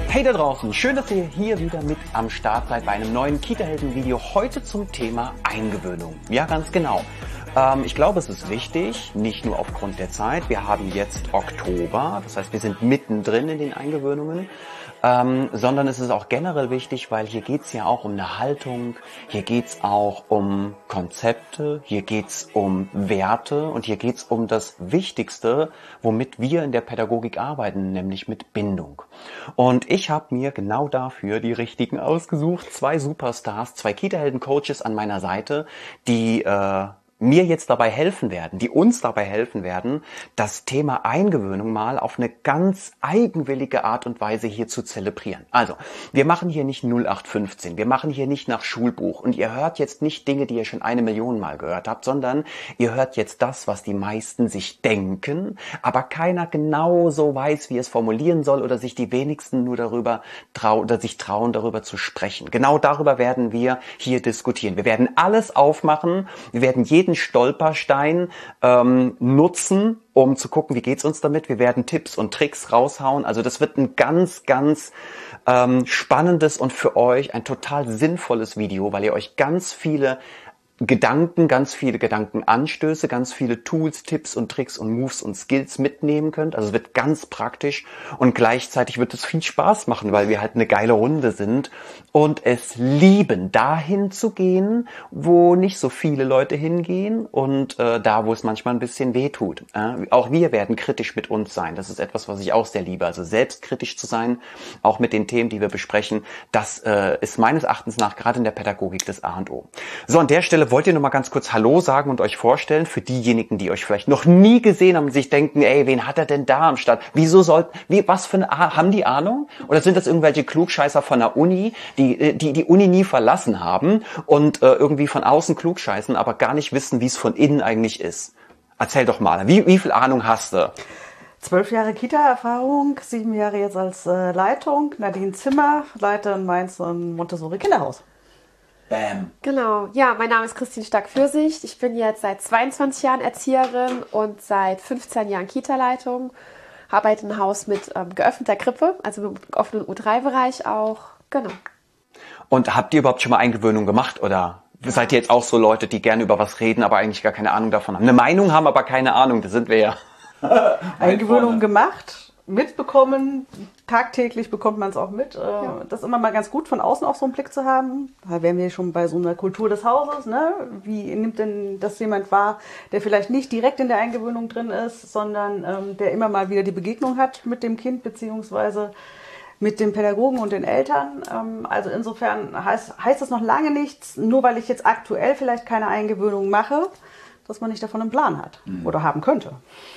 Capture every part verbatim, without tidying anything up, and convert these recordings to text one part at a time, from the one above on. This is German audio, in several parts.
Hey da draußen, schön, dass ihr hier wieder mit am Start seid bei einem neuen Kita-Helden-Video. Heute zum Thema Eingewöhnung. Ja, ganz genau. Ähm, ich glaube, es ist wichtig, nicht nur aufgrund der Zeit. Wir haben jetzt Oktober, das heißt, wir sind mittendrin in den Eingewöhnungen. Ähm, sondern es ist auch generell wichtig, weil hier geht's ja auch um eine Haltung, hier geht's auch um Konzepte, hier geht's um Werte und hier geht's um das Wichtigste, womit wir in der Pädagogik arbeiten, nämlich mit Bindung. Und ich habe mir genau dafür die richtigen ausgesucht, zwei Superstars, zwei Kita-Helden-Coaches an meiner Seite, die äh, mir jetzt dabei helfen werden, die uns dabei helfen werden, das Thema Eingewöhnung mal auf eine ganz eigenwillige Art und Weise hier zu zelebrieren. Also, wir machen hier nicht null acht fünfzehn, wir machen hier nicht nach Schulbuch und ihr hört jetzt nicht Dinge, die ihr schon eine Million Mal gehört habt, sondern ihr hört jetzt das, was die meisten sich denken, aber keiner genau so weiß, wie es formulieren soll oder sich die wenigsten nur darüber trauen oder sich trauen, darüber zu sprechen. Genau darüber werden wir hier diskutieren. Wir werden alles aufmachen, wir werden jeden Stolperstein ähm, nutzen, um zu gucken, wie geht's uns damit. Wir werden Tipps und Tricks raushauen. Also das wird ein ganz, ganz ähm, spannendes und für euch ein total sinnvolles Video, weil ihr euch ganz viele Gedanken, ganz viele Gedankenanstöße, ganz viele Tools, Tipps und Tricks und Moves und Skills mitnehmen könnt. Also es wird ganz praktisch und gleichzeitig wird es viel Spaß machen, weil wir halt eine geile Runde sind und es lieben, dahin zu gehen, wo nicht so viele Leute hingehen und äh, da, wo es manchmal ein bisschen weh tut. Äh, auch wir werden kritisch mit uns sein. Das ist etwas, was ich auch sehr liebe. Also selbstkritisch zu sein, auch mit den Themen, die wir besprechen, das äh, ist meines Erachtens nach gerade in der Pädagogik das A und O. So, an der Stelle wollt ihr noch mal ganz kurz Hallo sagen und euch vorstellen, für diejenigen, die euch vielleicht noch nie gesehen haben und sich denken, ey, wen hat er denn da am Start? Wieso sollten, wie, was für eine, haben die Ahnung? Oder sind das irgendwelche Klugscheißer von der Uni, die die, die Uni nie verlassen haben und äh, irgendwie von außen klugscheißen, aber gar nicht wissen, wie es von innen eigentlich ist? Erzähl doch mal, wie, wie viel Ahnung hast du? Zwölf Jahre Kita-Erfahrung, sieben Jahre jetzt als äh, Leitung. Nadine Zimmer, leite in Mainz ein Montessori-Kinderhaus. Bam. Genau, ja, mein Name ist Christine Stark-Fürsicht. Ich bin jetzt seit zweiundzwanzig Jahren Erzieherin und seit fünfzehn Jahren Kita-Leitung. Arbeite im Haus mit ähm, geöffneter Krippe, also mit offenen U drei Bereich auch. Genau. Und habt ihr überhaupt schon mal Eingewöhnung gemacht oder seid ihr jetzt auch so Leute, die gerne über was reden, aber eigentlich gar keine Ahnung davon haben? Eine Meinung haben, aber keine Ahnung, das sind wir ja. Eingewöhnung gemacht, mitbekommen, tagtäglich bekommt man es auch mit. Ja. Das ist immer mal ganz gut, von außen auch so einen Blick zu haben. Da wären wir schon bei so einer Kultur des Hauses. Ne? Wie nimmt denn das jemand wahr, der vielleicht nicht direkt in der Eingewöhnung drin ist, sondern ähm, der immer mal wieder die Begegnung hat mit dem Kind beziehungsweise mit den Pädagogen und den Eltern. Ähm, also insofern heißt, heißt das noch lange nichts, nur weil ich jetzt aktuell vielleicht keine Eingewöhnung mache, dass man nicht davon einen Plan hat mhm. oder haben könnte.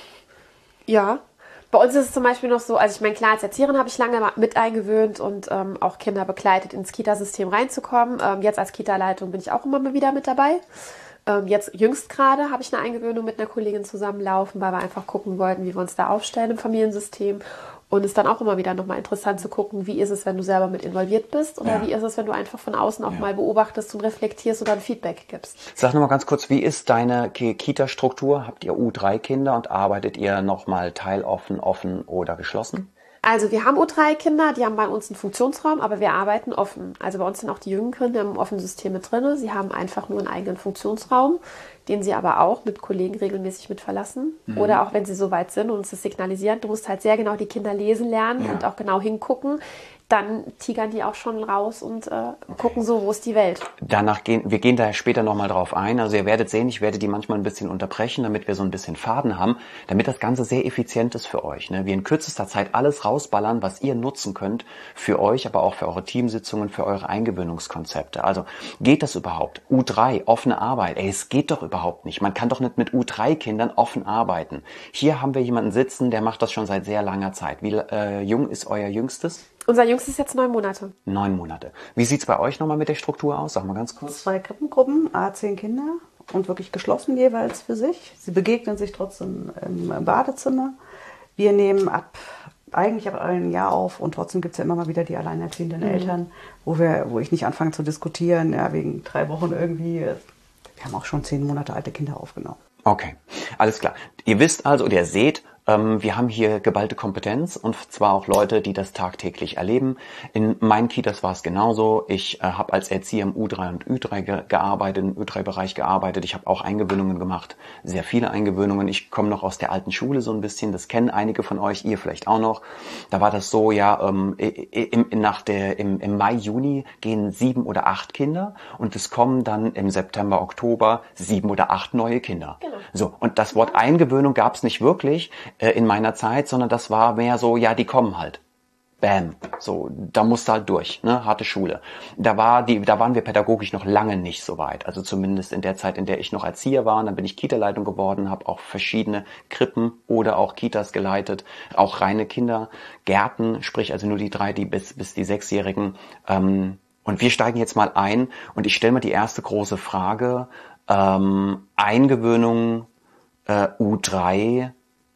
Ja, bei uns ist es zum Beispiel noch so, also ich meine, klar, als Erzieherin habe ich lange mit eingewöhnt und ähm, auch Kinder begleitet, ins Kitasystem reinzukommen. Ähm, jetzt als Kita-Leitung bin ich auch immer mal wieder mit dabei. Ähm, jetzt jüngst gerade habe ich eine Eingewöhnung mit einer Kollegin zusammenlaufen, weil wir einfach gucken wollten, wie wir uns da aufstellen im Familiensystem. Und es ist dann auch immer wieder nochmal interessant zu gucken, wie ist es, wenn du selber mit involviert bist oder ja. wie ist es, wenn du einfach von außen auch ja. mal beobachtest und reflektierst oder ein Feedback gibst. Sag nochmal ganz kurz, wie ist deine Kita-Struktur? Habt ihr U drei Kinder und arbeitet ihr nochmal teiloffen, offen oder geschlossen? Also wir haben U drei Kinder, die haben bei uns einen Funktionsraum, aber wir arbeiten offen. Also bei uns sind auch die Jüngeren im offenen System mit drin. Sie haben einfach nur einen eigenen Funktionsraum, den sie aber auch mit Kollegen regelmäßig mit verlassen. Mhm. Oder auch wenn sie so weit sind und uns das signalisieren. Du musst halt sehr genau die Kinder lesen lernen ja. und auch genau hingucken. Dann tigern die auch schon raus und äh, gucken so, wo ist die Welt. Danach gehen, wir gehen da später nochmal drauf ein. Also ihr werdet sehen, ich werde die manchmal ein bisschen unterbrechen, damit wir so ein bisschen Faden haben, damit das Ganze sehr effizient ist für euch. Ne? Wir in kürzester Zeit alles rausballern, was ihr nutzen könnt für euch, aber auch für eure Teamsitzungen, für eure Eingewöhnungskonzepte. Also geht das überhaupt? U drei, offene Arbeit. Ey, es geht doch überhaupt nicht. Man kann doch nicht mit U drei Kindern offen arbeiten. Hier haben wir jemanden sitzen, der macht das schon seit sehr langer Zeit. Wie äh, jung ist euer Jüngstes? Unser Jüngstes ist jetzt neun Monate. Neun Monate. Wie sieht's bei euch nochmal mit der Struktur aus? Sag mal ganz kurz. Zwei Krippengruppen, a zehn Kinder und wirklich geschlossen jeweils für sich. Sie begegnen sich trotzdem im Badezimmer. Wir nehmen ab, eigentlich ab einem Jahr auf und trotzdem gibt es ja immer mal wieder die alleinerziehenden mhm. Eltern, wo wir, wo ich nicht anfange zu diskutieren, ja, wegen drei Wochen irgendwie. Wir haben auch schon zehn Monate alte Kinder aufgenommen. Okay, alles klar. Ihr wisst also, oder ihr seht, Ähm, wir haben hier geballte Kompetenz und zwar auch Leute, die das tagtäglich erleben. In meinen Kitas war es genauso. Ich äh, habe als Erzieher im U drei und Ü drei ge gearbeitet, im Ü drei Bereich gearbeitet. Ich habe auch Eingewöhnungen gemacht, sehr viele Eingewöhnungen. Ich komme noch aus der alten Schule so ein bisschen, das kennen einige von euch, ihr vielleicht auch noch. Da war das so, ja, ähm, im, nach der, im, im Mai, Juni gehen sieben oder acht Kinder und es kommen dann im September, Oktober sieben oder acht neue Kinder. Genau. So, und das Wort Eingewöhnung gab es nicht wirklich in meiner Zeit, sondern das war mehr so, ja, die kommen halt. Bam. So, da musste halt durch, ne, harte Schule. Da war die, da waren wir pädagogisch noch lange nicht so weit. Also zumindest in der Zeit, in der ich noch Erzieher war. Und dann bin ich Kita-Leitung geworden, habe auch verschiedene Krippen oder auch Kitas geleitet, auch reine Kindergärten, sprich also nur die drei, die bis bis die Sechsjährigen. Ähm, und wir steigen jetzt mal ein und ich stelle mir die erste große Frage: ähm, Eingewöhnung äh, U drei.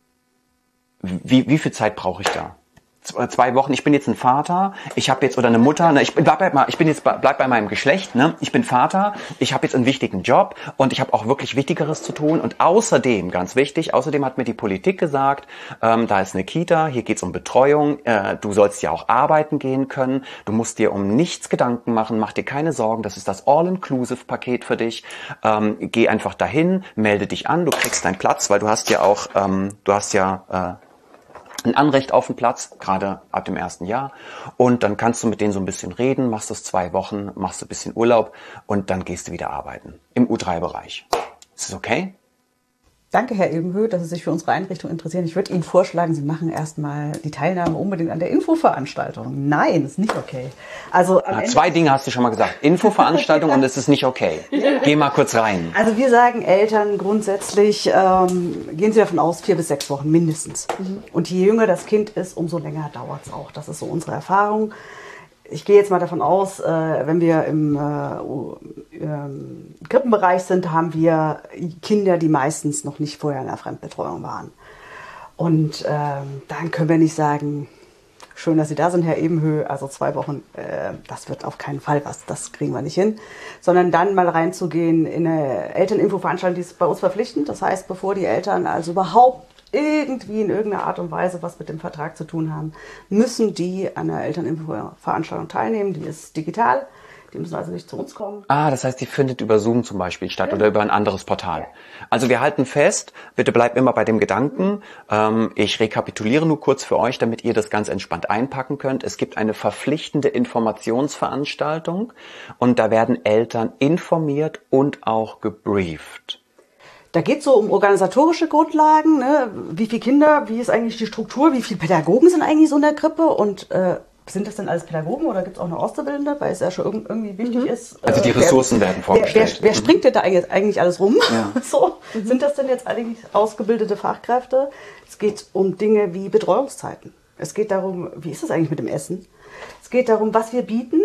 Wie, wie viel Zeit brauche ich da? Zwei Wochen. Ich bin jetzt ein Vater. Ich habe jetzt oder eine Mutter. Ne, ich bleib mal. Ich bin jetzt bleib bei meinem Geschlecht. Ne, ich bin Vater. Ich habe jetzt einen wichtigen Job und ich habe auch wirklich Wichtigeres zu tun. Und außerdem, ganz wichtig, außerdem hat mir die Politik gesagt, ähm, da ist eine Kita. Hier geht's um Betreuung. Äh, du sollst ja auch arbeiten gehen können. Du musst dir um nichts Gedanken machen. Mach dir keine Sorgen. Das ist das All-Inclusive-Paket für dich. Ähm, geh einfach dahin, melde dich an. Du kriegst deinen Platz, weil du hast ja auch, ähm, du hast ja äh, ein Anrecht auf den Platz, gerade ab dem ersten Jahr. Und dann kannst du mit denen so ein bisschen reden, machst das zwei Wochen, machst ein bisschen Urlaub und dann gehst du wieder arbeiten im U drei Bereich. Ist das okay? Danke, Herr Ebenhö, dass Sie sich für unsere Einrichtung interessieren. Ich würde Ihnen vorschlagen, Sie machen erstmal die Teilnahme unbedingt an der Infoveranstaltung. Nein, ist nicht okay. Also am Na, Ende zwei Dinge hast du schon mal gesagt. Infoveranstaltung und es ist nicht okay. Geh mal kurz rein. Also wir sagen Eltern grundsätzlich, ähm, gehen Sie davon aus, vier bis sechs Wochen mindestens. Mhm. Und je jünger das Kind ist, umso länger dauert es auch. Das ist so unsere Erfahrung. Ich gehe jetzt mal davon aus, äh, wenn wir im äh, ähm, Krippenbereich sind, haben wir Kinder, die meistens noch nicht vorher in der Fremdbetreuung waren. Und ähm, dann können wir nicht sagen, schön, dass Sie da sind, Herr Ebenhö, also zwei Wochen, äh, das wird auf keinen Fall was, das kriegen wir nicht hin. Sondern dann mal reinzugehen in eine Elterninfoveranstaltung, die ist bei uns verpflichtend. Das heißt, bevor die Eltern also überhaupt irgendwie in irgendeiner Art und Weise was mit dem Vertrag zu tun haben, müssen die an der Elterninfo-Veranstaltung teilnehmen. Die ist digital, die müssen also nicht zu uns kommen. Ah, das heißt, die findet über Zoom zum Beispiel statt, ja, oder über ein anderes Portal. Also wir halten fest, bitte bleibt immer bei dem Gedanken, ähm, ich rekapituliere nur kurz für euch, damit ihr das ganz entspannt einpacken könnt. Es gibt eine verpflichtende Informationsveranstaltung und da werden Eltern informiert und auch gebrieft. Da geht es so um organisatorische Grundlagen, ne? Wie viele Kinder, wie ist eigentlich die Struktur, wie viele Pädagogen sind eigentlich so in der Krippe und äh, sind das denn alles Pädagogen oder gibt es auch eine Auszubildende, weil es ja schon irgendwie wichtig mhm. ist. Also die Ressourcen wer, werden vorgestellt. Wer, wer, wer springt denn da eigentlich alles rum? Ja. So, mhm. Sind das denn jetzt eigentlich ausgebildete Fachkräfte? Es geht um Dinge wie Betreuungszeiten. Es geht darum, wie ist es eigentlich mit dem Essen? Es geht darum, was wir bieten.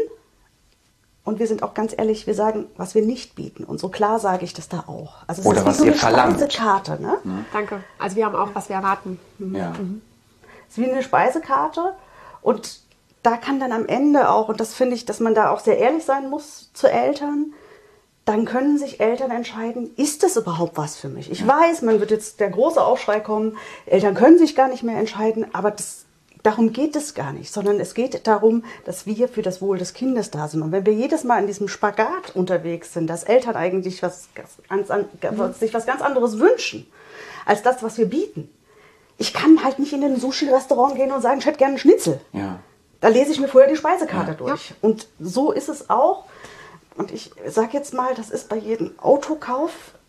Und wir sind auch ganz ehrlich, wir sagen, was wir nicht bieten. Und so klar sage ich das da auch. Also es Oder ist was wie so ihr eine verlangt. Speisekarte, ne? Mhm. Danke. Also wir haben auch, was wir erwarten. Ja. Mhm. Es ist wie eine Speisekarte. Und da kann dann am Ende auch, und das finde ich, dass man da auch sehr ehrlich sein muss zu Eltern, dann können sich Eltern entscheiden, ist das überhaupt was für mich? Ich ja. weiß, man wird jetzt der große Aufschrei kommen, Eltern können sich gar nicht mehr entscheiden, aber das darum geht es gar nicht, sondern es geht darum, dass wir für das Wohl des Kindes da sind. Und wenn wir jedes Mal in diesem Spagat unterwegs sind, dass Eltern eigentlich was ganz, mhm. sich was ganz anderes wünschen, als das, was wir bieten. Ich kann halt nicht in ein Sushi-Restaurant gehen und sagen, ich hätte gerne einen Schnitzel. Ja. Da lese ich mir vorher die Speisekarte ja. durch. Ja. Und so ist es auch. Und ich sage jetzt mal, das ist bei jedem Autokauf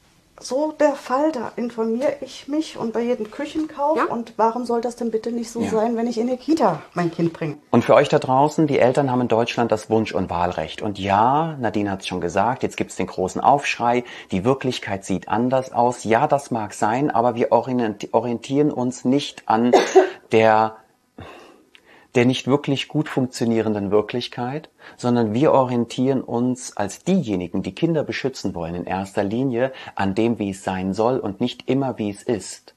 so der Fall, da informiere ich mich und bei jedem Küchenkauf. Ja. Und warum soll das denn bitte nicht so ja. sein, wenn ich in eine Kita mein Kind bringe? Und für euch da draußen, die Eltern haben in Deutschland das Wunsch- und Wahlrecht. Und ja, Nadine hat es schon gesagt, jetzt gibt es den großen Aufschrei, die Wirklichkeit sieht anders aus. Ja, das mag sein, aber wir orientieren uns nicht an der der nicht wirklich gut funktionierenden Wirklichkeit, sondern wir orientieren uns als diejenigen, die Kinder beschützen wollen, in erster Linie an dem, wie es sein soll und nicht immer, wie es ist.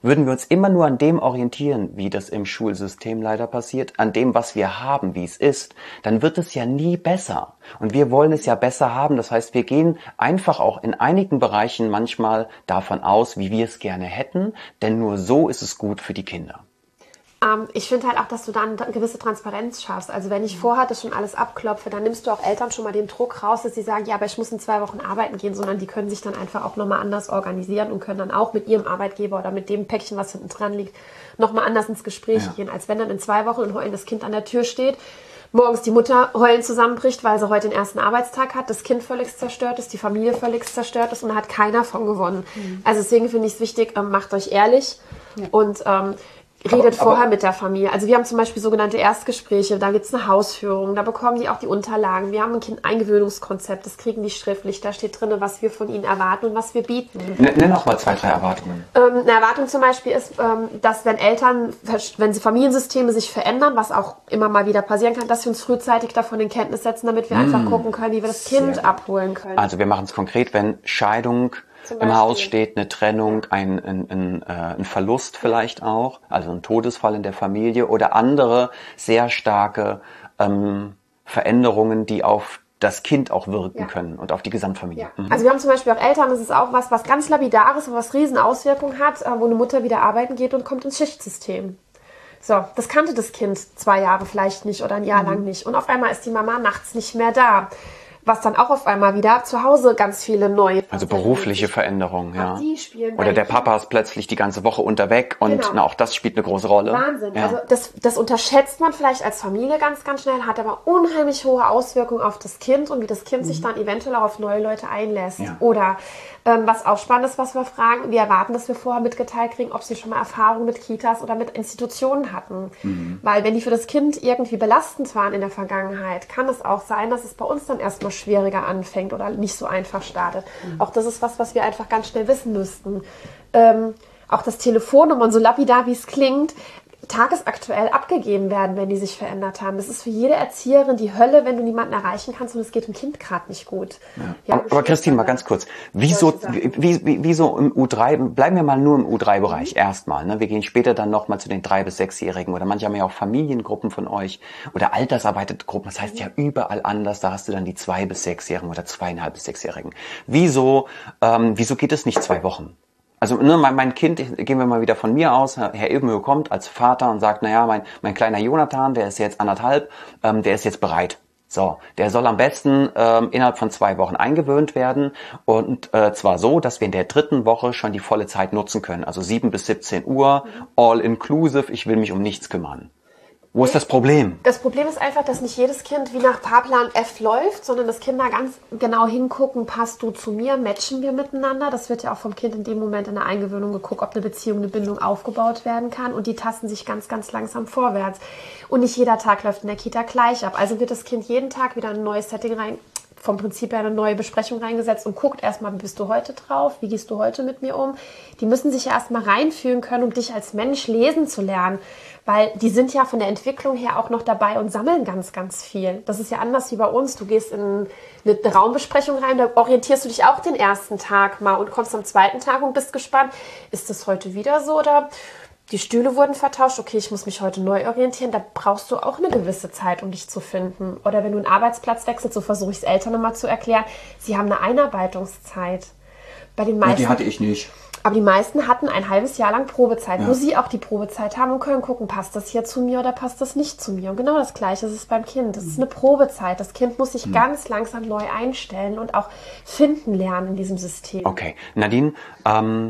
Würden wir uns immer nur an dem orientieren, wie das im Schulsystem leider passiert, an dem, was wir haben, wie es ist, dann wird es ja nie besser. Und wir wollen es ja besser haben. Das heißt, wir gehen einfach auch in einigen Bereichen manchmal davon aus, wie wir es gerne hätten, denn nur so ist es gut für die Kinder. Ähm, ich finde halt auch, dass du dann eine gewisse Transparenz schaffst. Also wenn ich vorher das schon alles abklopfe, dann nimmst du auch Eltern schon mal den Druck raus, dass sie sagen, ja, aber ich muss in zwei Wochen arbeiten gehen, sondern die können sich dann einfach auch nochmal anders organisieren und können dann auch mit ihrem Arbeitgeber oder mit dem Päckchen, was hinten dran liegt, nochmal anders ins Gespräch ja. gehen, als wenn dann in zwei Wochen ein heulendes Kind an der Tür steht, morgens die Mutter heulend zusammenbricht, weil sie heute den ersten Arbeitstag hat, das Kind völlig zerstört ist, die Familie völlig zerstört ist und da hat keiner von gewonnen. Mhm. Also deswegen finde ich es wichtig, ähm, macht euch ehrlich ja. und ähm, redet aber, vorher aber, mit der Familie. Also wir haben zum Beispiel sogenannte Erstgespräche, da gibt es eine Hausführung, da bekommen die auch die Unterlagen. Wir haben ein Kind Eingewöhnungskonzept, das kriegen die schriftlich. Da steht drin, was wir von ihnen erwarten und was wir bieten. Nenn auch mal zwei, drei Erwartungen. Ähm, eine Erwartung zum Beispiel ist, ähm, dass wenn Eltern, wenn sie Familiensysteme sich verändern, was auch immer mal wieder passieren kann, dass wir uns frühzeitig davon in Kenntnis setzen, damit wir mmh. einfach gucken können, wie wir das Kind abholen können. Also wir machen es konkret, wenn Scheidung im Haus steht, eine Trennung, ein, ein, ein, äh, ein Verlust vielleicht auch, also ein Todesfall in der Familie oder andere sehr starke ähm, Veränderungen, die auf das Kind auch wirken ja. können und auf die Gesamtfamilie. Ja. Mhm. Also wir haben zum Beispiel auch Eltern, das ist auch was, was ganz Lapidares und was riesen Auswirkungen hat, wo eine Mutter wieder arbeiten geht und kommt ins Schichtsystem. So, das kannte das Kind zwei Jahre vielleicht nicht oder ein Jahr mhm. lang nicht und auf einmal ist die Mama nachts nicht mehr da. Was dann auch auf einmal wieder zu Hause ganz viele neue... Also berufliche Veränderungen, ja. Oder der Papa ist plötzlich die ganze Woche unterweg und genau. na, auch das spielt eine große Rolle. Wahnsinn. Ja. Also das, das unterschätzt man vielleicht als Familie ganz, ganz schnell, hat aber unheimlich hohe Auswirkungen auf das Kind und wie das Kind mhm. sich dann eventuell auch auf neue Leute einlässt. Ja. Oder ähm, was auch spannend ist, was wir fragen, wir erwarten, dass wir vorher mitgeteilt kriegen, ob sie schon mal Erfahrungen mit Kitas oder mit Institutionen hatten. Mhm. Weil wenn die für das Kind irgendwie belastend waren in der Vergangenheit, kann es auch sein, dass es bei uns dann erstmal schwieriger anfängt oder nicht so einfach startet. Mhm. Auch das ist was, was wir einfach ganz schnell wissen müssten. Ähm, auch das Telefonnummern, so lapidar wie es klingt, tagesaktuell abgegeben werden, wenn die sich verändert haben. Das ist für jede Erzieherin die Hölle, wenn du niemanden erreichen kannst und es geht dem Kind gerade nicht gut. Ja. Ja, aber, aber Christine, mal ganz kurz. Wieso, wie, wie, wieso im U drei, bleiben wir mal nur im U drei Bereich mhm. erstmal. Ne? Wir gehen später dann nochmal zu den drei- bis sechsjährigen oder manche haben ja auch Familiengruppen von euch oder Altersarbeitergruppen. Das heißt mhm. ja überall anders. Da hast du dann die zwei- bis sechsjährigen oder zweieinhalb- bis sechsjährigen. Wieso, ähm, wieso geht es nicht zwei Wochen? Also ne, mein, mein Kind, gehen wir mal wieder von mir aus, Herr Ebenhöhe kommt als Vater und sagt, naja, mein, mein kleiner Jonathan, der ist jetzt anderthalb, ähm, der ist jetzt bereit. So, der soll am besten ähm, innerhalb von zwei Wochen eingewöhnt werden und äh, zwar so, dass wir in der dritten Woche schon die volle Zeit nutzen können. Also sieben bis siebzehn Uhr, all inclusive, ich will mich um nichts kümmern. Wo ist das Problem? Das Problem ist einfach, dass nicht jedes Kind wie nach Fahrplan F läuft, sondern dass Kinder ganz genau hingucken, passt du zu mir, matchen wir miteinander. Das wird ja auch vom Kind in dem Moment in der Eingewöhnung geguckt, ob eine Beziehung, eine Bindung aufgebaut werden kann. Und die tasten sich ganz, ganz langsam vorwärts. Und nicht jeder Tag läuft in der Kita gleich ab. Also wird das Kind jeden Tag wieder in ein neues Setting rein, vom Prinzip her eine neue Besprechung reingesetzt und guckt erstmal, wie bist du heute drauf, wie gehst du heute mit mir um. Die müssen sich ja erstmal reinfühlen können, um dich als Mensch lesen zu lernen. Weil die sind ja von der Entwicklung her auch noch dabei und sammeln ganz, ganz viel. Das ist ja anders wie bei uns. Du gehst in eine Raumbesprechung rein, da orientierst du dich auch den ersten Tag mal und kommst am zweiten Tag und bist gespannt, ist das heute wieder so oder die Stühle wurden vertauscht, okay, ich muss mich heute neu orientieren. Da brauchst du auch eine gewisse Zeit, um dich zu finden. Oder wenn du einen Arbeitsplatz wechselst, so versuche ich es Eltern immer zu erklären, sie haben eine Einarbeitungszeit. Bei den meisten, ja, die hatte ich nicht. Aber die meisten hatten ein halbes Jahr lang Probezeit, ja. wo sie auch die Probezeit haben und können gucken, passt das hier zu mir oder passt das nicht zu mir. Und genau das Gleiche ist es beim Kind. Das ist eine Probezeit. Das Kind muss sich mhm. ganz langsam neu einstellen und auch finden lernen in diesem System. Okay. Nadine, ähm,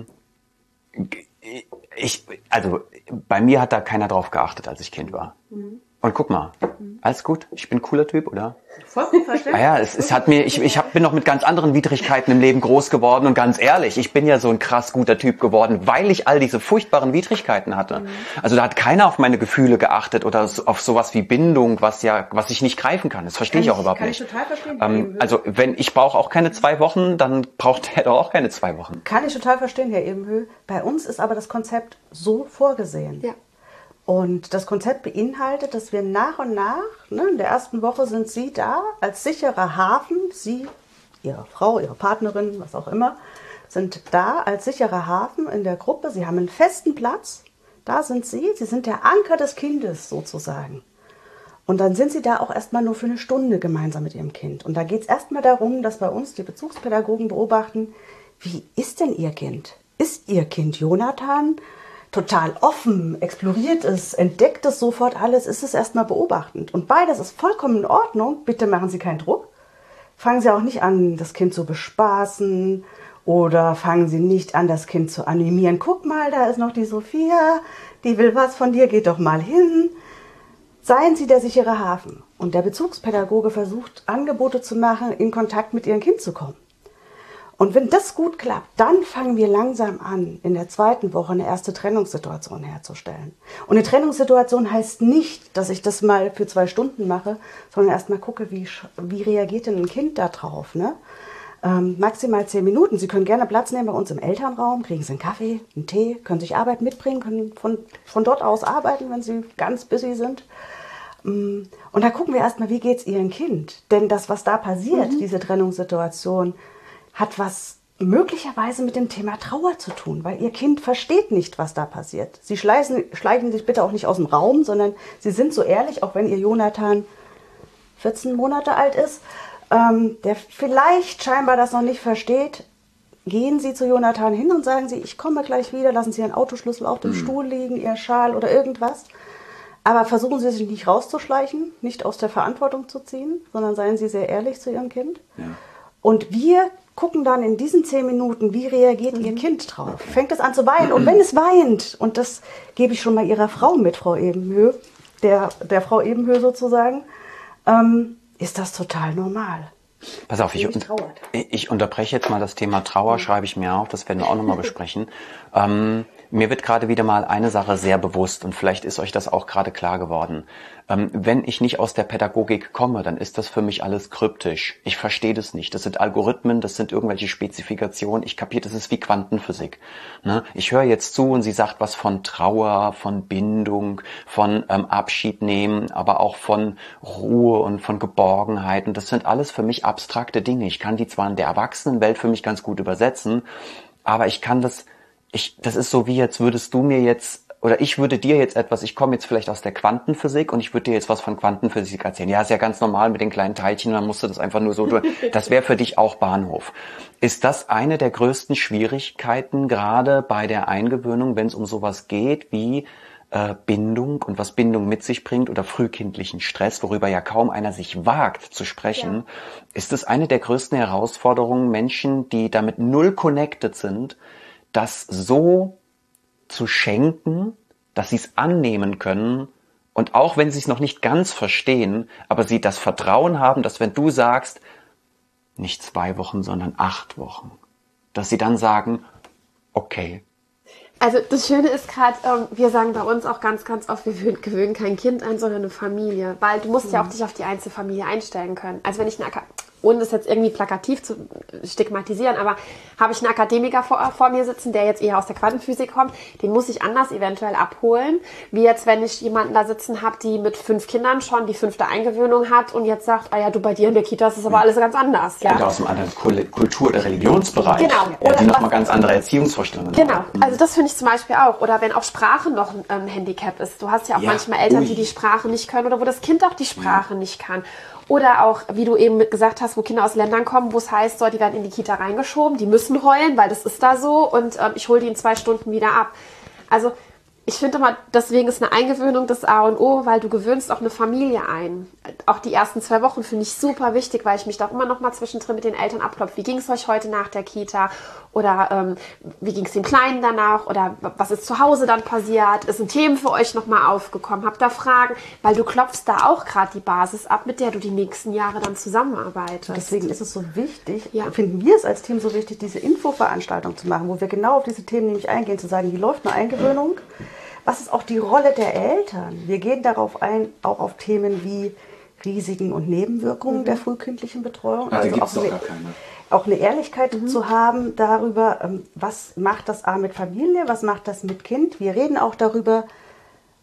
ich, also bei mir hat da keiner drauf geachtet, als ich Kind war. Mhm. Und guck mal, alles gut, ich bin ein cooler Typ, oder? Vollkommen verständlich. Ah ja, es, es hat mir, ich, ich hab, bin noch mit ganz anderen Widrigkeiten im Leben groß geworden und ganz ehrlich, ich bin ja so ein krass guter Typ geworden, weil ich all diese furchtbaren Widrigkeiten hatte. Mhm. Also da hat keiner auf meine Gefühle geachtet oder auf sowas wie Bindung, was ja, was ich nicht greifen kann. Das verstehe ich auch überhaupt kann nicht. Ich total verstehen. Ähm, also wenn ich brauche auch keine zwei Wochen, dann braucht er doch auch keine zwei Wochen. Kann ich total verstehen, Herr Ebenhöhe. Bei uns ist aber das Konzept so vorgesehen. Ja. Und das Konzept beinhaltet, dass wir nach und nach, ne, in der ersten Woche sind Sie da als sicherer Hafen, Sie, Ihre Frau, Ihre Partnerin, was auch immer, sind da als sicherer Hafen in der Gruppe. Sie haben einen festen Platz. Da sind sie. Sie sind der Anker des Kindes sozusagen. Und dann sind sie da auch erstmal nur für eine Stunde gemeinsam mit ihrem Kind. Und da geht es erstmal darum, dass bei uns die Bezugspädagogen beobachten, wie ist denn ihr Kind? Ist ihr Kind Jonathan total offen, exploriert es, entdeckt es sofort alles, ist es erstmal beobachtend. Und beides ist vollkommen in Ordnung. Bitte machen Sie keinen Druck. Fangen Sie auch nicht an, das Kind zu bespaßen oder fangen Sie nicht an, das Kind zu animieren. Guck mal, da ist noch die Sophia, die will was von dir, geh doch mal hin. Seien Sie der sichere Hafen. Und der Bezugspädagoge versucht, Angebote zu machen, in Kontakt mit Ihrem Kind zu kommen. Und wenn das gut klappt, dann fangen wir langsam an, in der zweiten Woche eine erste Trennungssituation herzustellen. Und eine Trennungssituation heißt nicht, dass ich das mal für zwei Stunden mache, sondern erstmal gucke, wie, wie reagiert denn ein Kind da drauf. Ne? Ähm, maximal zehn Minuten. Sie können gerne Platz nehmen bei uns im Elternraum, kriegen Sie einen Kaffee, einen Tee, können sich Arbeit mitbringen, können von, von dort aus arbeiten, wenn Sie ganz busy sind. Und da gucken wir erstmal, wie geht es Ihrem Kind? Denn das, was da passiert, mhm. diese Trennungssituation, hat was möglicherweise mit dem Thema Trauer zu tun, weil Ihr Kind versteht nicht, was da passiert. Sie schleichen, schleichen sich bitte auch nicht aus dem Raum, sondern Sie sind so ehrlich, auch wenn Ihr Jonathan vierzehn Monate alt ist, ähm, der vielleicht scheinbar das noch nicht versteht, gehen Sie zu Jonathan hin und sagen Sie, ich komme gleich wieder, lassen Sie Ihren Autoschlüssel auf dem mhm. Stuhl liegen, Ihr Schal oder irgendwas. Aber versuchen Sie sich nicht rauszuschleichen, nicht aus der Verantwortung zu ziehen, sondern seien Sie sehr ehrlich zu Ihrem Kind. Ja. Und wir gucken dann in diesen zehn Minuten, wie reagiert mhm. Ihr Kind drauf. Okay. Fängt es an zu weinen? Und wenn es weint, und das gebe ich schon mal Ihrer Frau mit, Frau Ebenhö, der, der Frau Ebenhö sozusagen, ähm, ist das total normal. Pass auf, ich, ich unterbreche jetzt mal das Thema Trauer, mhm. schreibe ich mir auf, das werden wir auch nochmal besprechen. Ähm, mir wird gerade wieder mal eine Sache sehr bewusst und vielleicht ist euch das auch gerade klar geworden. Ähm, wenn ich nicht aus der Pädagogik komme, dann ist das für mich alles kryptisch. Ich verstehe das nicht. Das sind Algorithmen, das sind irgendwelche Spezifikationen. Ich kapiere, das ist wie Quantenphysik. Ne? Ich höre jetzt zu und sie sagt was von Trauer, von Bindung, von ähm, Abschied nehmen, aber auch von Ruhe und von Geborgenheit. Und das sind alles für mich abstrakte Dinge. Ich kann die zwar in der Erwachsenenwelt für mich ganz gut übersetzen, aber ich kann das, ich, das ist so wie jetzt würdest du mir jetzt oder ich würde dir jetzt etwas, ich komme jetzt vielleicht aus der Quantenphysik und ich würde dir jetzt was von Quantenphysik erzählen. Ja, ist ja ganz normal mit den kleinen Teilchen, dann musst du das einfach nur so tun. Das wäre für dich auch Bahnhof. Ist das eine der größten Schwierigkeiten, gerade bei der Eingewöhnung, wenn es um sowas geht wie äh, Bindung und was Bindung mit sich bringt oder frühkindlichen Stress, worüber ja kaum einer sich wagt zu sprechen? Ja. Ist das eine der größten Herausforderungen, Menschen, die damit null connected sind, das so zu schenken, dass sie es annehmen können und auch wenn sie es noch nicht ganz verstehen, aber sie das Vertrauen haben, dass wenn du sagst, nicht zwei Wochen, sondern acht Wochen, dass sie dann sagen, okay. Also das Schöne ist gerade, ähm, wir sagen bei uns auch ganz, ganz oft, wir gewöhnen kein Kind ein, sondern eine Familie, weil du musst mhm. ja auch dich auf die Einzelfamilie einstellen können. Also wenn ich eine ohne das jetzt irgendwie plakativ zu stigmatisieren, aber habe ich einen Akademiker vor, vor mir sitzen, der jetzt eher aus der Quantenphysik kommt, den muss ich anders eventuell abholen, wie jetzt, wenn ich jemanden da sitzen habe, die mit fünf Kindern schon die fünfte Eingewöhnung hat und jetzt sagt, ah ja, du bei dir in der Kita ist aber alles ganz anders. Ja? Und aus einem anderen Kultur- oder Religionsbereich. Genau. Ja, die nochmal ganz andere Erziehungsvorstellungen Genau. haben. Also das finde ich zum Beispiel auch. Oder wenn auch Sprache noch ein ähm, Handicap ist. Du hast ja auch ja. manchmal Eltern, Ui. die die Sprache nicht können oder wo das Kind auch die Sprache ja. nicht kann. Oder auch, wie du eben gesagt hast, wo Kinder aus Ländern kommen, wo es heißt, so, die werden in die Kita reingeschoben, die müssen heulen, weil das ist da so und ähm, ich hole die in zwei Stunden wieder ab. Also ich finde immer, deswegen ist eine Eingewöhnung das A und O, weil du gewöhnst auch eine Familie ein. Auch die ersten zwei Wochen finde ich super wichtig, weil ich mich da auch immer noch mal zwischendrin mit den Eltern abklopfe. Wie ging es euch heute nach der Kita? Oder ähm, wie ging es dem Kleinen danach? Oder was ist zu Hause dann passiert? Ist ein Thema für euch noch mal aufgekommen? Habt ihr Fragen? Weil du klopfst da auch gerade die Basis ab, mit der du die nächsten Jahre dann zusammenarbeitest. Deswegen ist es so wichtig, ja. finden wir es als Team so wichtig, diese Infoveranstaltung zu machen, wo wir genau auf diese Themen nämlich eingehen, zu sagen, wie läuft eine Eingewöhnung? Was ist auch die Rolle der Eltern? Wir gehen darauf ein, auch auf Themen wie Risiken und Nebenwirkungen mhm. der frühkindlichen Betreuung. Also, also auch, eine, gar keine. auch eine Ehrlichkeit mhm. zu haben darüber, was macht das A mit Familie, was macht das mit Kind. Wir reden auch darüber,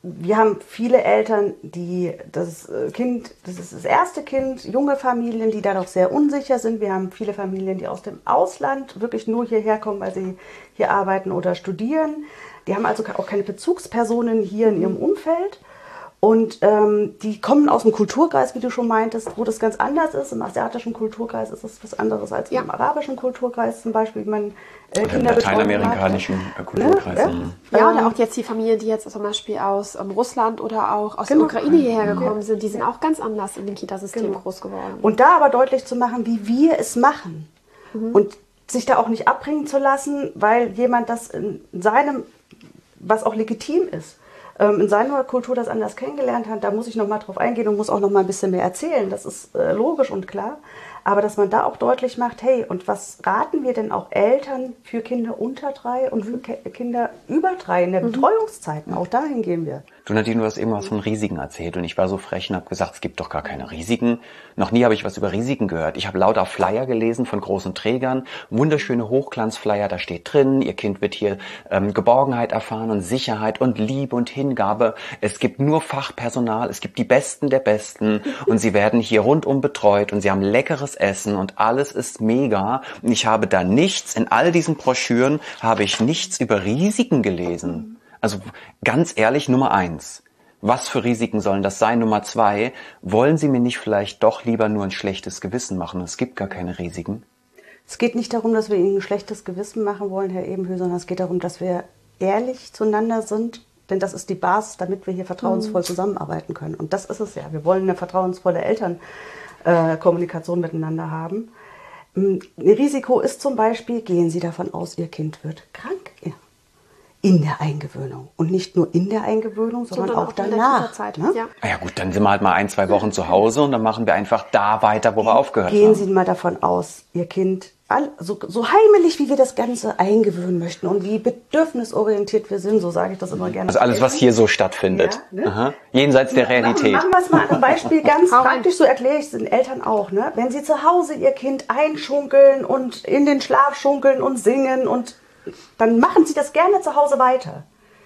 wir haben viele Eltern, die das Kind, das ist das erste Kind, junge Familien, die da noch sehr unsicher sind. Wir haben viele Familien, die aus dem Ausland wirklich nur hierher kommen, weil sie hier arbeiten oder studieren. Die haben also auch keine Bezugspersonen hier in ihrem Umfeld. Und ähm, die kommen aus dem Kulturkreis, wie du schon meintest, wo das ganz anders ist. Im asiatischen Kulturkreis ist es was anderes als ja. im arabischen Kulturkreis zum Beispiel. Man, äh, oder im lateinamerikanischen Kulturkreis. Ja, ja. ja, oder auch jetzt die Familien, die jetzt zum Beispiel aus ähm, Russland oder auch aus genau. der Ukraine hierher gekommen ja. sind, die sind auch ganz anders in dem Kitasystem genau. groß geworden. Und da aber deutlich zu machen, wie wir es machen. Mhm. Und sich da auch nicht abbringen zu lassen, weil jemand das in seinem, was auch legitim ist, in seiner Kultur das anders kennengelernt hat, da muss ich noch mal drauf eingehen und muss auch noch mal ein bisschen mehr erzählen. Das ist äh, logisch und klar. Aber dass man da auch deutlich macht, hey, und was raten wir denn auch Eltern für Kinder unter drei und für Ke- Kinder über drei in der mhm. Betreuungszeiten? Auch dahin gehen wir. Du Nadine, du hast eben was von Risiken erzählt und ich war so frech und habe gesagt, es gibt doch gar keine Risiken. Noch nie habe ich was über Risiken gehört. Ich habe lauter Flyer gelesen von großen Trägern, wunderschöne Hochglanzflyer, da steht drin, ihr Kind wird hier ähm, Geborgenheit erfahren und Sicherheit und Liebe und Hingabe. Es gibt nur Fachpersonal, es gibt die Besten der Besten und sie werden hier rundum betreut und sie haben leckeres Essen und alles ist mega. Und ich habe da nichts, in all diesen Broschüren habe ich nichts über Risiken gelesen. Also ganz ehrlich, Nummer eins. Was für Risiken sollen das sein? Nummer zwei, wollen Sie mir nicht vielleicht doch lieber nur ein schlechtes Gewissen machen? Es gibt gar keine Risiken. Es geht nicht darum, dass wir Ihnen ein schlechtes Gewissen machen wollen, Herr Ebenhöhl, sondern es geht darum, dass wir ehrlich zueinander sind. Denn das ist die Basis, damit wir hier vertrauensvoll zusammenarbeiten können. Und das ist es ja. Wir wollen eine vertrauensvolle Elternkommunikation äh, miteinander haben. Ein Risiko ist zum Beispiel, gehen Sie davon aus, Ihr Kind wird krank. Ja. In der Eingewöhnung. Und nicht nur in der Eingewöhnung, sondern, sondern auch, auch danach. Ne? Ja. Na ja gut, dann sind wir halt mal ein, zwei Wochen zu Hause und dann machen wir einfach da weiter, wo wir aufgehört Gehen haben. Gehen Sie mal davon aus, Ihr Kind, so, so heimelig, wie wir das Ganze eingewöhnen möchten und wie bedürfnisorientiert wir sind, so sage ich das immer gerne. Also alles, was hier so stattfindet. Ja, ne? Aha. Jenseits der Realität. Machen wir es mal ein Beispiel ganz praktisch, so erkläre ich es den Eltern auch. Ne? Wenn Sie zu Hause Ihr Kind einschunkeln und in den Schlaf schunkeln und singen und dann machen Sie das gerne zu Hause weiter.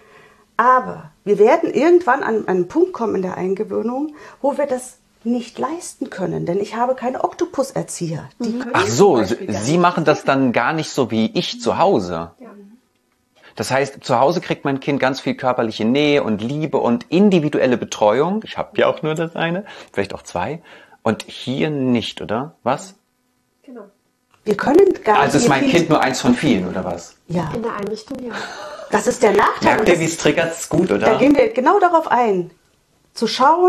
Aber wir werden irgendwann an einen Punkt kommen in der Eingewöhnung, wo wir das nicht leisten können, denn ich habe keine Oktopuserzieher. Die Ach so, Sie machen das dann gar nicht so wie ich zu Hause. Ja. Das heißt, zu Hause kriegt mein Kind ganz viel körperliche Nähe und Liebe und individuelle Betreuung. Ich habe ja auch nur das eine, vielleicht auch zwei. Und hier nicht, oder? Was? Genau. Wir können gar Also ist mein Kind, kind nur eins von vielen, oder was? Ja. In der Einrichtung, ja. Das ist der Nachteil. Merkt ihr, wie es triggert? Ist gut, oder? Da gehen wir genau darauf ein, zu schauen,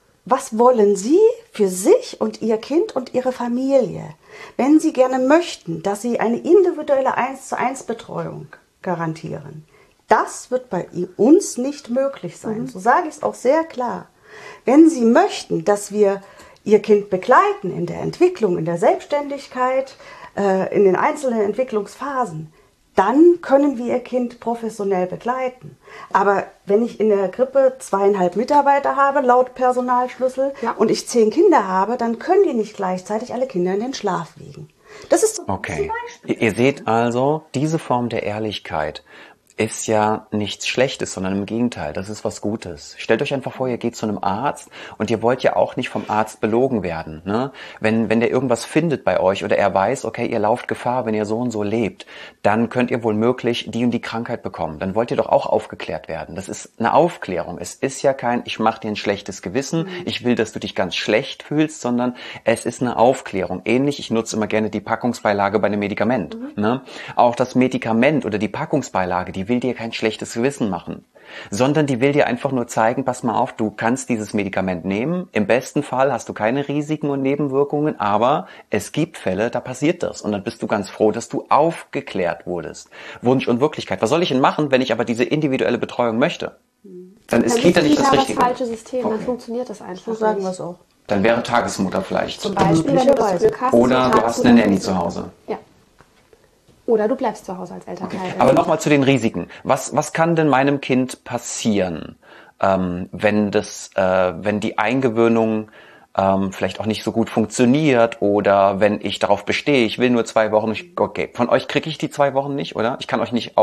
was wollen Sie für sich und Ihr Kind und Ihre Familie? Wenn Sie gerne möchten, dass Sie eine individuelle eins zu eins Betreuung garantieren, das wird bei uns nicht möglich sein. Mhm. So sage ich es auch sehr klar. Wenn Sie möchten, dass wir Ihr Kind begleiten in der Entwicklung, in der Selbstständigkeit, äh, in den einzelnen Entwicklungsphasen, dann können wir Ihr Kind professionell begleiten. Aber wenn ich in der Krippe zweieinhalb Mitarbeiter habe, laut Personalschlüssel, ja. und ich zehn Kinder habe, dann können die nicht gleichzeitig alle Kinder in den Schlaf wiegen. Das ist so okay. Ihr, ihr seht also, diese Form der Ehrlichkeit ist ja nichts Schlechtes, sondern im Gegenteil, das ist was Gutes. Stellt euch einfach vor, ihr geht zu einem Arzt und ihr wollt ja auch nicht vom Arzt belogen werden. Ne? Wenn, wenn der irgendwas findet bei euch oder er weiß, okay, ihr lauft Gefahr, wenn ihr so und so lebt, dann könnt ihr wohl möglich die und die Krankheit bekommen. Dann wollt ihr doch auch aufgeklärt werden. Das ist eine Aufklärung. Es ist ja kein, ich mache dir ein schlechtes Gewissen, ich will, dass du dich ganz schlecht fühlst, sondern es ist eine Aufklärung. Ähnlich, ich nutze immer gerne die Packungsbeilage bei einem Medikament. Mhm. Ne? Auch das Medikament oder die Packungsbeilage, die will dir kein schlechtes Gewissen machen, sondern die will dir einfach nur zeigen, pass mal auf, du kannst dieses Medikament nehmen, im besten Fall hast du keine Risiken und Nebenwirkungen, aber es gibt Fälle, da passiert das und dann bist du ganz froh, dass du aufgeklärt wurdest. Wunsch und Wirklichkeit. Was soll ich denn machen, wenn ich aber diese individuelle Betreuung möchte? Dann ist dann Kita nicht das Kita Richtige. Das falsche System, okay. Dann funktioniert das einfach. So sagen wir es auch. Dann wäre Tagesmutter vielleicht. Zum Beispiel, wenn du das Glück hast, oder du hast eine Nanny zu Hause. Ja. Oder du bleibst zu Hause als Elternteil. Okay. Aber nochmal zu den Risiken. Was, was kann denn meinem Kind passieren, ähm, wenn, das, äh, wenn die Eingewöhnung ähm, vielleicht auch nicht so gut funktioniert oder wenn ich darauf bestehe, ich will nur zwei Wochen. Ich, okay, von euch kriege ich die zwei Wochen nicht, oder? Ich kann euch nicht auch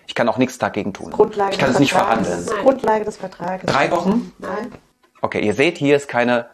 Ich kann auch nichts dagegen tun. Grundlage ich kann des es nicht Vertrages. verhandeln. Nein. Grundlage des Vertrages. Drei Wochen? Nein. Okay, ihr seht, hier ist keine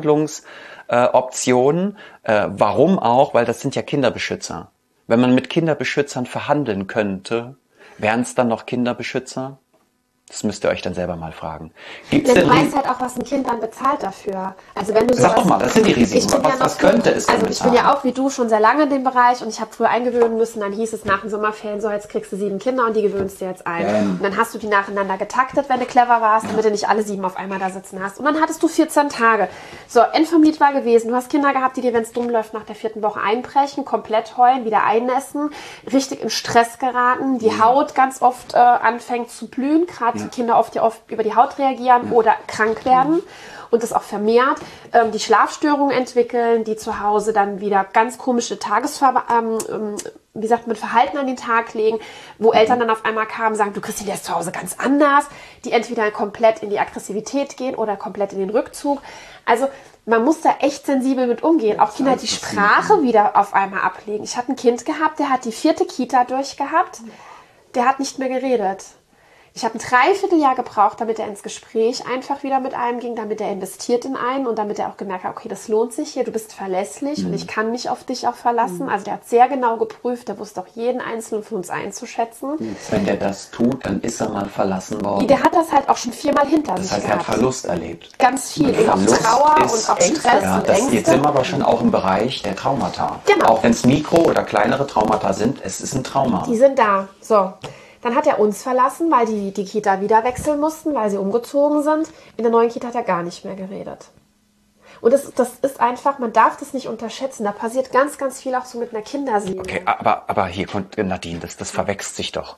Verhandlungsoption. Äh, äh, warum auch? Weil das sind ja Kinderbeschützer. Wenn man mit Kinderbeschützern verhandeln könnte, wären es dann noch Kinderbeschützer? Das müsst ihr euch dann selber mal fragen. Gibt's denn du denn weißt halt auch, was ein Kind dann bezahlt dafür. Also wenn du Sag sowas, doch mal, das sind die Risiken. Ich bin Was, ja noch was könnte es denn Also ich bezahlen? bin ja auch wie du schon sehr lange in dem Bereich und ich habe früher eingewöhnen müssen. Dann hieß es nach den Sommerferien, so jetzt kriegst du sieben Kinder und die gewöhnst du jetzt ein. Ähm. Und dann hast du die nacheinander getaktet, wenn du clever warst, damit du nicht alle sieben auf einmal da sitzen hast. Und dann hattest du vierzehn Tage. So, End vom Lied war gewesen. Du hast Kinder gehabt, die dir, wenn es dumm läuft, nach der vierten Woche einbrechen, komplett heulen, wieder einnässen, richtig in Stress geraten, die ja. Haut ganz oft äh, anfängt zu blühen, gerade ja. die Kinder oft ja oft über die Haut reagieren ja. oder krank werden ja. und das auch vermehrt, ähm, die Schlafstörungen entwickeln, die zu Hause dann wieder ganz komische Tagesver ähm, ähm, wie sagt man, Verhalten an den Tag legen, wo mhm. Eltern dann auf einmal kamen, sagen, du Christine, der ist zu Hause ganz anders, die entweder komplett in die Aggressivität gehen oder komplett in den Rückzug. Also man muss da echt sensibel mit umgehen. Auch Kinder, die Sprache wieder auf einmal ablegen. Ich hatte ein Kind gehabt, der hat die vierte Kita durchgehabt, der hat nicht mehr geredet. Ich habe ein Dreivierteljahr gebraucht, damit er ins Gespräch einfach wieder mit einem ging, damit er investiert in einen und damit er auch gemerkt hat, okay, das lohnt sich hier, du bist verlässlich mhm. und ich kann mich auf dich auch verlassen. Mhm. Also der hat sehr genau geprüft, der wusste auch jeden Einzelnen von uns einzuschätzen. Wenn der das tut, dann ist er mal verlassen worden. Der hat das halt auch schon viermal hinter das sich heißt, gehabt. Er hat Verlust erlebt. Ganz viel. Und, und auch Trauer und auch Stress ja, und das, Ängste. Jetzt sind wir aber schon auch im Bereich der Traumata. Genau. Auch wenn es Mikro- oder kleinere Traumata sind, es ist ein Trauma. Die sind da. So. Dann hat er uns verlassen, weil die die Kita wieder wechseln mussten, weil sie umgezogen sind. In der neuen Kita hat er gar nicht mehr geredet. Und das, das ist einfach, man darf das nicht unterschätzen. Da passiert ganz, ganz viel auch so mit einer Kinderseele. Okay, aber, aber hier kommt Nadine, das, das verwechselt sich doch.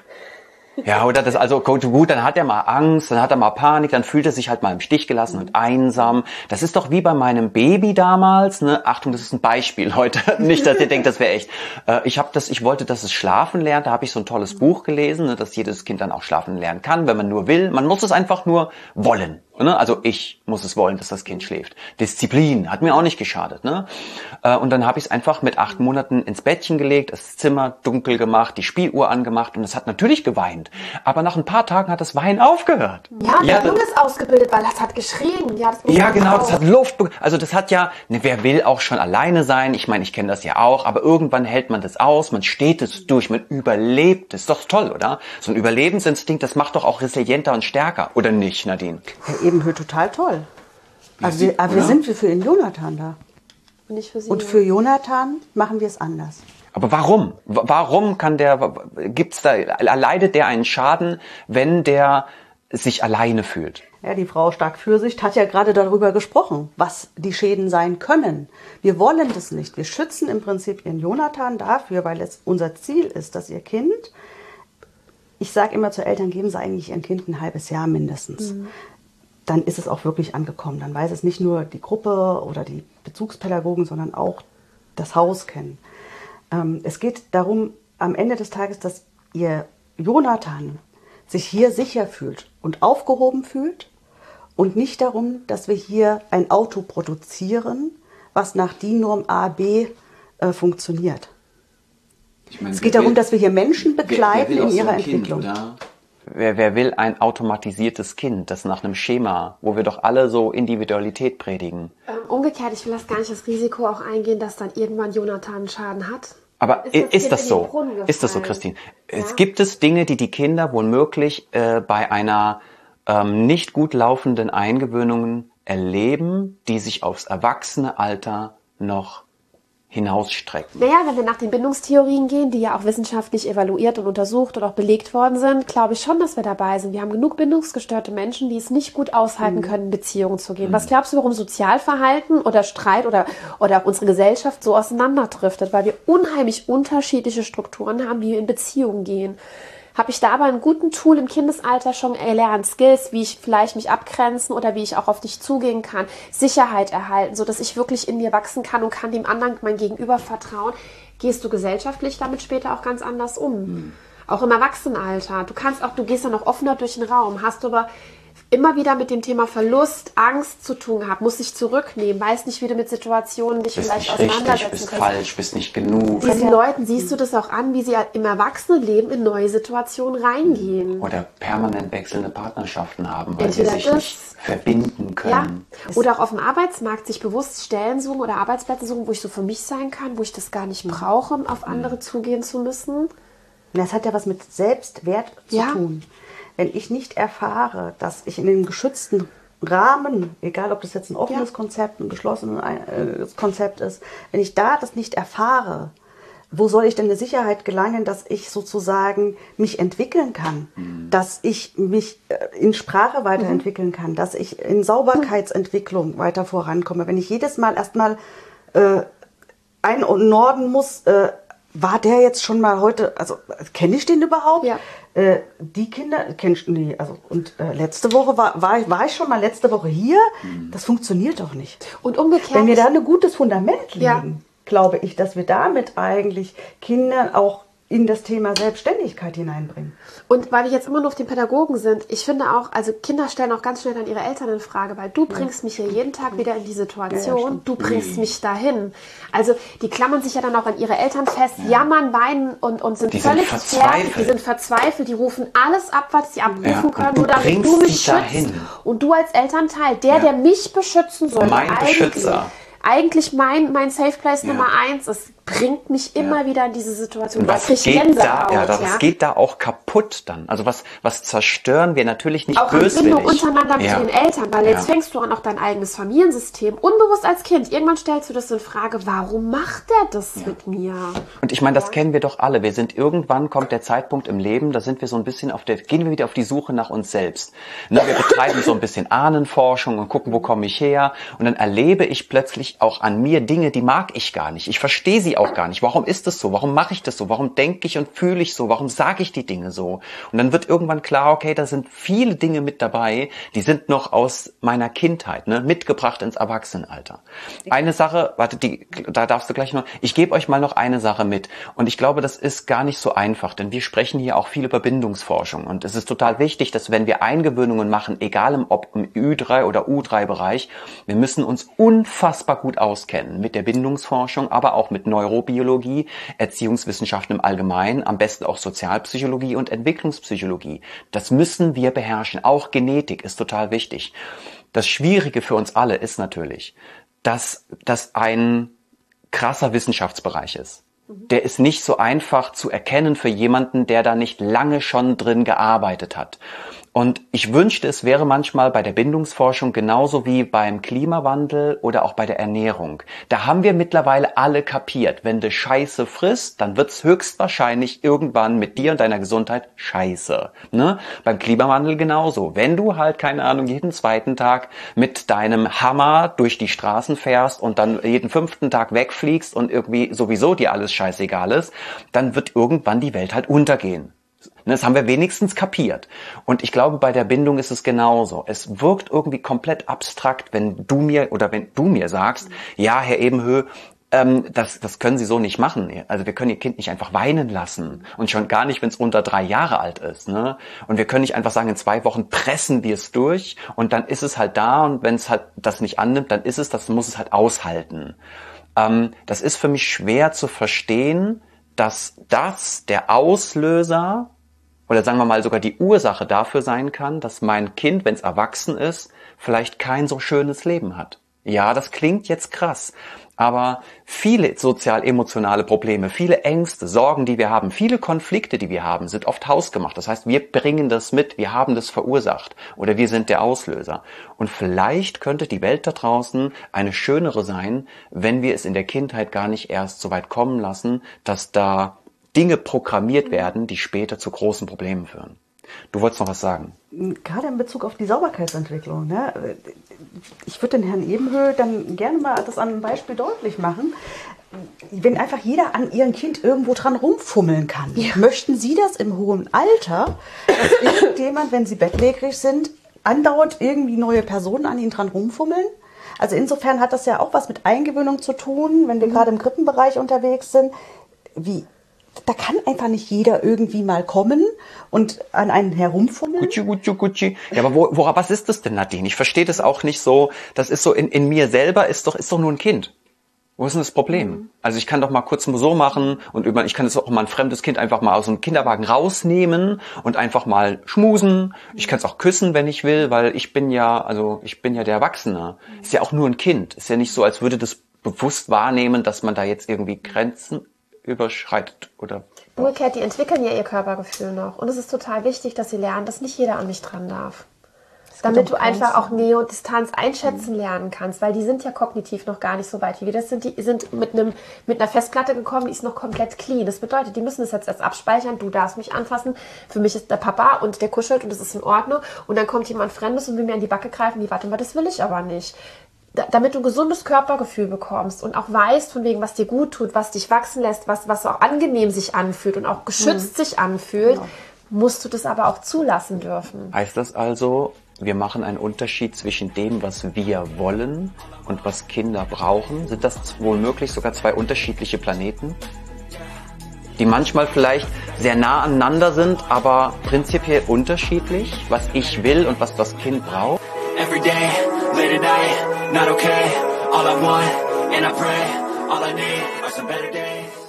Ja, oder das, also gut, dann hat er mal Angst, dann hat er mal Panik, dann fühlt er sich halt mal im Stich gelassen und einsam. Das ist doch wie bei meinem Baby damals, ne? Achtung, das ist ein Beispiel, Leute. Nicht, dass ihr denkt, das wäre echt. Äh, ich habe das, ich wollte, dass es schlafen lernt. Da habe ich so ein tolles Buch gelesen, ne, dass jedes Kind dann auch schlafen lernen kann, wenn man nur will. Man muss es einfach nur wollen. Ne? Also ich muss es wollen, dass das Kind schläft. Disziplin hat mir auch nicht geschadet. Ne? Äh, und dann habe ich es einfach mit acht Monaten ins Bettchen gelegt, das Zimmer dunkel gemacht, die Spieluhr angemacht und es hat natürlich geweint. Aber nach ein paar Tagen hat das Weinen aufgehört. Ja, ja der Lunge ist ausgebildet, weil das hat geschrien. Ja, das ja genau, das hat Luft. Also das hat ja, ne, wer will auch schon alleine sein? Ich meine, ich kenne das ja auch, aber irgendwann hält man das aus, man steht es durch, man überlebt. Das ist doch toll, oder? So ein Überlebensinstinkt, das macht doch auch resilienter und stärker, oder nicht, Nadine? Ja, eben total toll. Also wir, aber wir sind für den Jonathan da. Und, nicht für Sie, und für Jonathan machen wir es anders. Aber warum? Warum kann der, gibt's da, erleidet der einen Schaden, wenn der sich alleine fühlt? Ja, die Frau Stark-Fürsicht hat ja gerade darüber gesprochen, was die Schäden sein können. Wir wollen das nicht. Wir schützen im Prinzip ihren Jonathan dafür, weil es unser Ziel ist, dass ihr Kind, ich sage immer zu Eltern, geben sie eigentlich ihrem Kind ein halbes Jahr mindestens. Mhm. Dann ist es auch wirklich angekommen. Dann weiß es nicht nur die Gruppe oder die Bezugspädagogen, sondern auch das Haus kennen. Ähm, es geht darum, am Ende des Tages, dass ihr Jonathan sich hier sicher fühlt und aufgehoben fühlt und nicht darum, dass wir hier ein Auto produzieren, was nach D I N-Norm A B äh, funktioniert. Ich meine, es geht darum, will, dass wir hier Menschen begleiten wer, wer in ihrer so Entwicklung. Kind, wer, wer will ein automatisiertes Kind, das nach einem Schema, wo wir doch alle so Individualität predigen? Ähm, umgekehrt, ich will das gar nicht das Risiko auch eingehen, dass dann irgendwann Jonathan einen Schaden hat. Aber ist das, ist das so? Ist das so, Christine? Ja? Es gibt es Dinge, die die Kinder womöglich äh, bei einer ähm, nicht gut laufenden Eingewöhnung erleben, die sich aufs Erwachsenealter noch hinausstrecken. Naja, wenn wir nach den Bindungstheorien gehen, die ja auch wissenschaftlich evaluiert und untersucht und auch belegt worden sind, glaube ich schon, dass wir dabei sind. Wir haben genug bindungsgestörte Menschen, die es nicht gut aushalten mhm. können, in Beziehungen zu gehen. Mhm. Was glaubst du, warum Sozialverhalten oder Streit oder, oder auch unsere Gesellschaft so auseinanderdriftet? Weil wir unheimlich unterschiedliche Strukturen haben, wie wir in Beziehungen gehen. Habe ich da aber einen guten Tool im Kindesalter schon erlernt, Skills, wie ich vielleicht mich abgrenzen oder wie ich auch auf dich zugehen kann, Sicherheit erhalten, sodass ich wirklich in mir wachsen kann und kann dem anderen, mein Gegenüber vertrauen, gehst du gesellschaftlich damit später auch ganz anders um. Mhm. Auch im Erwachsenenalter. Du kannst auch, du gehst dann noch offener durch den Raum, hast aber immer wieder mit dem Thema Verlust, Angst zu tun hat, muss sich zurücknehmen, weiß nicht, wie du mit Situationen dich bist vielleicht nicht auseinandersetzen richtig, bist kannst. falsch, bist nicht genug. Diesen Leuten siehst du das auch an, wie sie im Erwachsenenleben in neue Situationen reingehen. Oder permanent wechselnde Partnerschaften haben, weil Entweder sie sich das- nicht verbinden können. Ja. Oder auch auf dem Arbeitsmarkt sich bewusst Stellen suchen oder Arbeitsplätze suchen, wo ich so für mich sein kann, wo ich das gar nicht brauche, um auf andere zugehen zu müssen. Das hat ja was mit Selbstwert zu Ja. tun. Wenn ich nicht erfahre, dass ich in einem geschützten Rahmen, egal ob das jetzt ein offenes Ja. Konzept, ein geschlossenes äh, Konzept ist, wenn ich da das nicht erfahre, wo soll ich denn eine Sicherheit gelangen, dass ich sozusagen mich entwickeln kann, dass ich mich äh, in Sprache weiterentwickeln kann, dass ich in Sauberkeitsentwicklung weiter vorankomme. Wenn ich jedes Mal erstmal äh, ein- und Norden muss, äh, war der jetzt schon mal heute, also kenne ich den überhaupt? Ja. Äh, die Kinder kennst du nie. Also, und äh, letzte Woche war, war, ich, war ich schon mal letzte Woche hier. Das funktioniert doch nicht. Und umgekehrt. Wenn wir da ein gutes Fundament legen, Ja. glaube ich, dass wir damit eigentlich Kinder auch in das Thema Selbstständigkeit hineinbringen. Und weil wir jetzt immer nur auf den Pädagogen sind, ich finde auch, also Kinder stellen auch ganz schnell dann ihre Eltern in Frage, weil du bringst mich hier jeden Tag wieder in die Situation, Ja, ja, stimmt. du bringst mich dahin. Also die klammern sich ja dann auch an ihre Eltern fest, jammern, weinen und, und sind Die sind völlig verzweifelt. fertig, die sind verzweifelt, die rufen alles ab, was sie abrufen Ja, und können, du nur damit bringst du mich sie dahin. schützt. Und du als Elternteil, der, Ja. der mich beschützen soll, Mein eigentlich, Beschützer. eigentlich mein, mein Safe Place Ja. Nummer eins ist, bringt mich immer wieder in diese Situation. Und was krieg ich geht da, Gänsehaut, ja, das ja. geht da auch kaputt dann? Also was, was zerstören wir natürlich nicht Auch in böswillig. Bindung untereinander mit Ja. den Eltern, weil Ja. jetzt fängst du an, auch dein eigenes Familiensystem, unbewusst als Kind, irgendwann stellst du das in Frage, warum macht der das mit mir? Und ich meine, das kennen wir doch alle. Wir sind irgendwann, kommt der Zeitpunkt im Leben, da sind wir so ein bisschen auf der, gehen wir wieder auf die Suche nach uns selbst. Ne, wir betreiben so ein bisschen Ahnenforschung und gucken, wo komme ich her? Und dann erlebe ich plötzlich auch an mir Dinge, die mag ich gar nicht. Ich verstehe sie auch gar nicht. Warum ist das so? Warum mache ich das so? Warum denke ich und fühle ich so? Warum sage ich die Dinge so? Und dann wird irgendwann klar, okay, da sind viele Dinge mit dabei, die sind noch aus meiner Kindheit, ne, mitgebracht ins Erwachsenenalter. Eine Sache, warte, die, da darfst du gleich noch, ich gebe euch mal noch eine Sache mit. Und ich glaube, das ist gar nicht so einfach, denn wir sprechen hier auch viel über Bindungsforschung. Und es ist total wichtig, dass wenn wir Eingewöhnungen machen, egal im, ob im Ü drei oder U drei Bereich, wir müssen uns unfassbar gut auskennen mit der Bindungsforschung, aber auch mit Neurobiologie, Erziehungswissenschaften im Allgemeinen, am besten auch Sozialpsychologie und Entwicklungspsychologie. Das müssen wir beherrschen. Auch Genetik ist total wichtig. Das Schwierige für uns alle ist natürlich, dass das ein krasser Wissenschaftsbereich ist. Der ist nicht so einfach zu erkennen für jemanden, der da nicht lange schon drin gearbeitet hat. Und ich wünschte, es wäre manchmal bei der Bindungsforschung genauso wie beim Klimawandel oder auch bei der Ernährung. Da haben wir mittlerweile alle kapiert. Wenn du Scheiße frisst, dann wird's höchstwahrscheinlich irgendwann mit dir und deiner Gesundheit scheiße. Ne? Beim Klimawandel genauso. Wenn du halt, keine Ahnung, jeden zweiten Tag mit deinem Hammer durch die Straßen fährst und dann jeden fünften Tag wegfliegst und irgendwie sowieso dir alles scheißegal ist, dann wird irgendwann die Welt halt untergehen. Das haben wir wenigstens kapiert. Und ich glaube, bei der Bindung ist es genauso. Es wirkt irgendwie komplett abstrakt, wenn du mir oder wenn du mir sagst, ja, Herr Ebenhö, ähm, das, das können Sie so nicht machen. Also wir können Ihr Kind nicht einfach weinen lassen. Und schon gar nicht, wenn es unter drei Jahre alt ist. Ne? Und wir können nicht einfach sagen, in zwei Wochen pressen wir es durch und dann ist es halt da. Und wenn es halt das nicht annimmt, dann ist es, das muss es halt aushalten. Ähm, das ist für mich schwer zu verstehen, dass das der Auslöser oder sagen wir mal sogar die Ursache dafür sein kann, dass mein Kind, wenn es erwachsen ist, vielleicht kein so schönes Leben hat. Ja, das klingt jetzt krass, aber viele sozial-emotionale Probleme, viele Ängste, Sorgen, die wir haben, viele Konflikte, die wir haben, sind oft hausgemacht. Das heißt, wir bringen das mit, wir haben das verursacht oder wir sind der Auslöser. Und vielleicht könnte die Welt da draußen eine schönere sein, wenn wir es in der Kindheit gar nicht erst so weit kommen lassen, dass da Dinge programmiert werden, die später zu großen Problemen führen. Du wolltest noch was sagen? Gerade in Bezug auf die Sauberkeitsentwicklung. Ne? Ich würde den Herrn Ebenhö dann gerne mal das an einem Beispiel deutlich machen. Wenn einfach jeder an ihrem Kind irgendwo dran rumfummeln kann, ja. Möchten Sie das im hohen Alter, dass irgendjemand, wenn Sie bettlägerig sind, andauernd irgendwie neue Personen an ihnen dran rumfummeln? Also insofern hat das ja auch was mit Eingewöhnung zu tun, wenn wir mhm. gerade im Krippenbereich unterwegs sind. Wie da kann einfach nicht jeder irgendwie mal kommen und an einen herumfummeln. Gucci, Gucci, Gucci. Ja, aber wo, wo, was ist das denn, Nadine? Ich verstehe das auch nicht so. Das ist so, in, in mir selber ist doch, ist doch nur ein Kind. Wo ist denn das Problem? Mhm. Also ich kann doch mal kurz so machen und über, ich kann jetzt auch mal ein fremdes Kind einfach mal aus dem Kinderwagen rausnehmen und einfach mal schmusen. Ich kann es auch küssen, wenn ich will, weil ich bin ja, also ich bin ja der Erwachsene. Mhm. Ist ja auch nur ein Kind. Ist ja nicht so, als würde das bewusst wahrnehmen, dass man da jetzt irgendwie Grenzen überschreitet oder. Umgekehrt, die entwickeln ja ihr Körpergefühl noch. Und es ist total wichtig, dass sie lernen, dass nicht jeder an mich dran darf. Damit du einfach auch Nähe und Distanz einschätzen lernen kannst, weil die sind ja kognitiv noch gar nicht so weit wie wir das sind. Die sind mit einem mit einer Festplatte gekommen, die ist noch komplett clean. Das bedeutet, die müssen das jetzt erst abspeichern. Du darfst mich anfassen. Für mich ist der Papa und der kuschelt und das ist in Ordnung. Und dann kommt jemand Fremdes und will mir an die Backe greifen. Die warte mal, das will ich aber nicht. Da, damit du ein gesundes Körpergefühl bekommst und auch weißt, von wegen, was dir gut tut, was dich wachsen lässt, was, was auch angenehm sich anfühlt und auch geschützt mhm. sich anfühlt, genau. musst du das aber auch zulassen dürfen. Heißt das also, wir machen einen Unterschied zwischen dem, was wir wollen und was Kinder brauchen? Sind das wohl möglich sogar zwei unterschiedliche Planeten, die manchmal vielleicht sehr nah aneinander sind, aber prinzipiell unterschiedlich, was ich will und was das Kind braucht? Every day, late at night, not okay, all I want, and I pray, all I need are some better days.